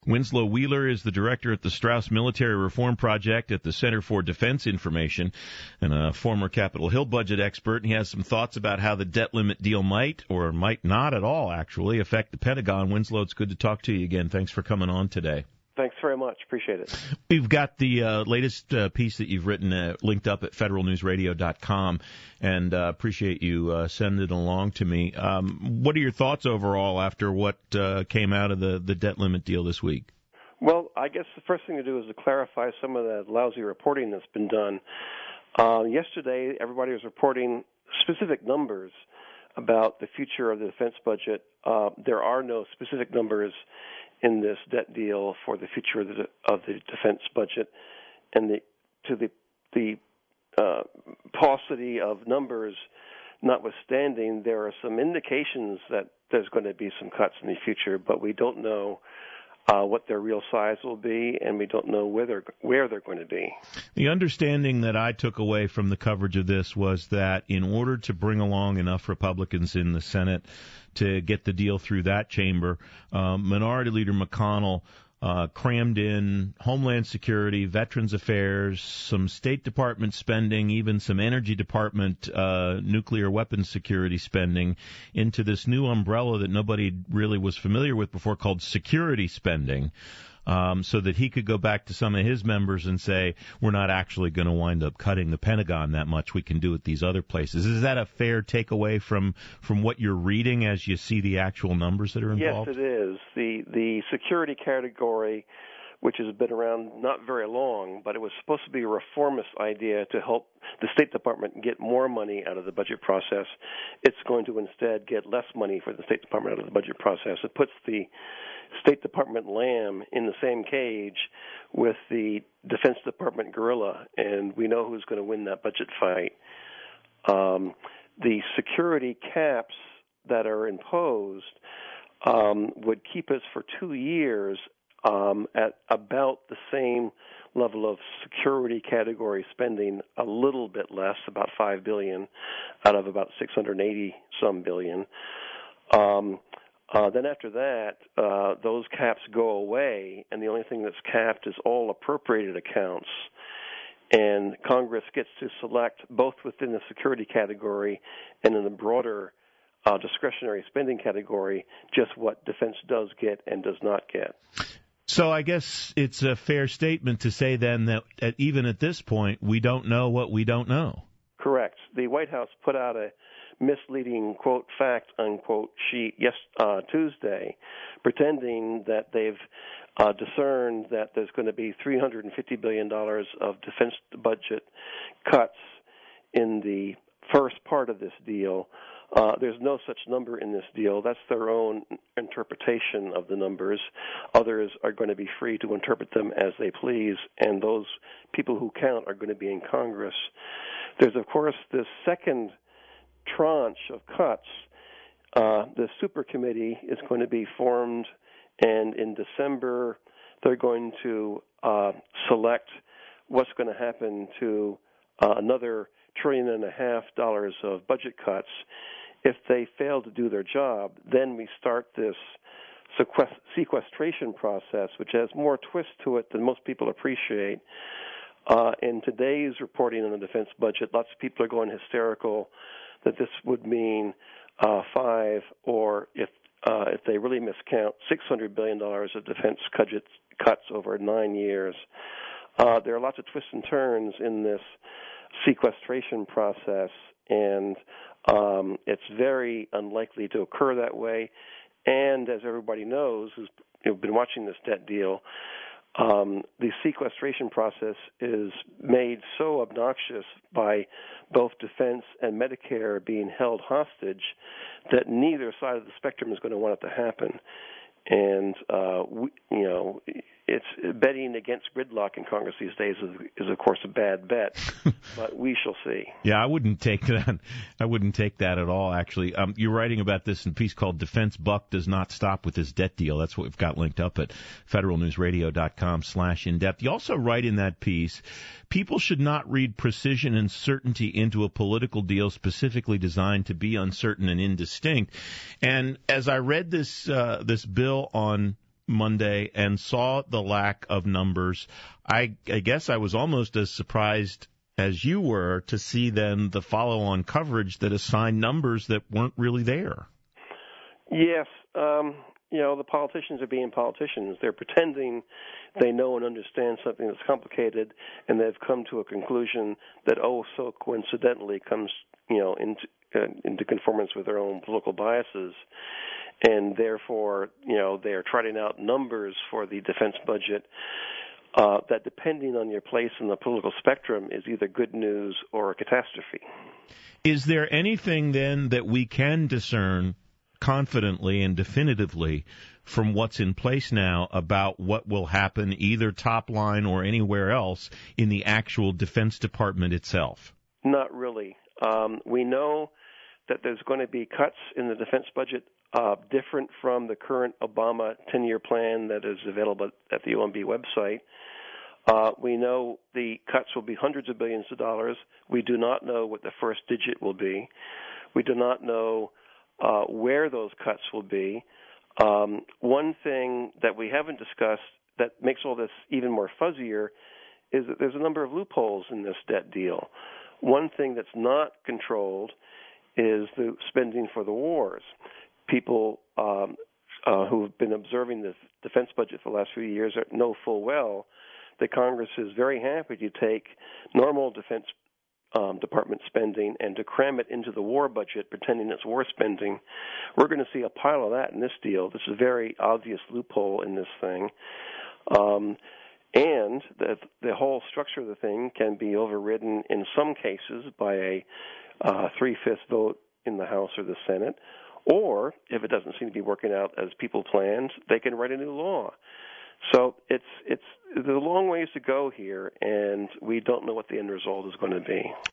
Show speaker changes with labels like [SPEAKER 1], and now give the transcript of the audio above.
[SPEAKER 1] Winslow Wheeler is the director at the Strauss Military Reform Project at the Center for Defense Information and a former Capitol Hill budget expert. He has some thoughts about how the debt limit deal might or might not at all actually affect the Pentagon. Winslow, it's good to talk to you again. Thanks for coming on today.
[SPEAKER 2] Thanks very much. Appreciate it.
[SPEAKER 1] We've got the latest piece that you've written linked up at federalnewsradio.com, and appreciate you sending it along to me. What are your thoughts overall after what came out of the debt limit deal this week?
[SPEAKER 2] Well, I guess the first thing to do is to clarify some of the lousy reporting that's been done. Yesterday, everybody was reporting specific numbers about the future of the defense budget. There are no specific numbers in this debt deal for the future of the defense budget, and the paucity of numbers notwithstanding, there are some indications that there's going to be some cuts in the future, but we don't know what their real size will be, and we don't know where they're going to be.
[SPEAKER 1] The understanding that I took away from the coverage of this was that in order to bring along enough Republicans in the Senate to get the deal through that chamber, Minority Leader McConnell crammed in Homeland Security, Veterans Affairs, some State Department spending, even some Energy Department nuclear weapons security spending into this new umbrella that nobody really was familiar with before called security spending, so that he could go back to some of his members and say, we're not actually going to wind up cutting the Pentagon that much. We can do it these other places. Is that a fair takeaway from what you're reading as you see the actual numbers that are involved?
[SPEAKER 2] Yes, it is. The security category, which has been around not very long, but it was supposed to be a reformist idea to help the State Department get more money out of the budget process. It's going to instead get less money for the State Department out of the budget process. It puts the State Department lamb in the same cage with the Defense Department gorilla, and we know who's going to win that budget fight. The security caps that are imposed would keep us for 2 years at about the same level of security category spending, a little bit less, about $5 billion out of about $680 some billion. Then after that, those caps go away, and the only thing that's capped is all appropriated accounts. And Congress gets to select both within the security category and in the broader discretionary spending category just what defense does get and does not get.
[SPEAKER 1] So I guess it's a fair statement to say then that even at this point, we don't know what we don't know.
[SPEAKER 2] Correct. The White House put out a misleading, quote, fact, unquote, sheet Tuesday, pretending that they've discerned that there's going to be $350 billion of defense budget cuts in the first part of this deal. There's no such number in this deal. That's their own interpretation of the numbers. Others are going to be free to interpret them as they please, and those people who count are going to be in Congress. There's, of course, this second tranche of cuts. The super committee is going to be formed, and in December they're going to select what's going to happen to another $1.5 trillion of budget cuts. If they fail to do their job, then we start this sequestration process, which has more twist to it than most people appreciate. In today's reporting on the defense budget, lots of people are going hysterical that this would mean five, or if they really miscount, $600 billion of defense cuts over 9 years. There are lots of twists and turns in this sequestration process, and it's very unlikely to occur that way. And as everybody knows who's been watching this debt deal, the sequestration process is made so obnoxious by both defense and Medicare being held hostage that neither side of the spectrum is going to want it to happen. And, it's betting against gridlock in Congress these days is of course, a bad bet, but we shall see.
[SPEAKER 1] Yeah, I wouldn't take that. I wouldn't take that at all, actually. You're writing about this in a piece called Defense Buck Does Not Stop with His Debt Deal. That's what we've got linked up at federalnewsradio.com/in-depth. You also write in that piece, people should not read precision and certainty into a political deal specifically designed to be uncertain and indistinct. And as I read this bill on Monday and saw the lack of numbers, I guess I was almost as surprised as you were to see then the follow-on coverage that assigned numbers that weren't really there.
[SPEAKER 2] Yes. The politicians are being politicians. They're pretending they know and understand something that's complicated, and they've come to a conclusion that, so coincidentally comes, into conformance with their own political biases. And therefore, they are trotting out numbers for the defense budget that, depending on your place in the political spectrum, is either good news or a catastrophe.
[SPEAKER 1] Is there anything then that we can discern confidently and definitively from what's in place now about what will happen either top line or anywhere else in the actual Defense Department itself?
[SPEAKER 2] Not really. We know that there's going to be cuts in the defense budget different from the current Obama 10-year plan that is available at the OMB website. We know the cuts will be hundreds of billions of dollars. We do not know what the first digit will be. We do not know where those cuts will be. One thing that we haven't discussed that makes all this even more fuzzier is that there's a number of loopholes in this debt deal. One thing that's not controlled is the spending for the wars. People who've been observing the defense budget for the last few years know full well that Congress is very happy to take normal defense department spending and to cram it into the war budget, pretending it's war spending. We're going to see a pile of that in this deal. This is a very obvious loophole in this thing. And the whole structure of the thing can be overridden in some cases by a 3/5 vote in the House or the Senate, or if it doesn't seem to be working out as people planned, they can write a new law. So there's a long ways to go here, and we don't know what the end result is going to be.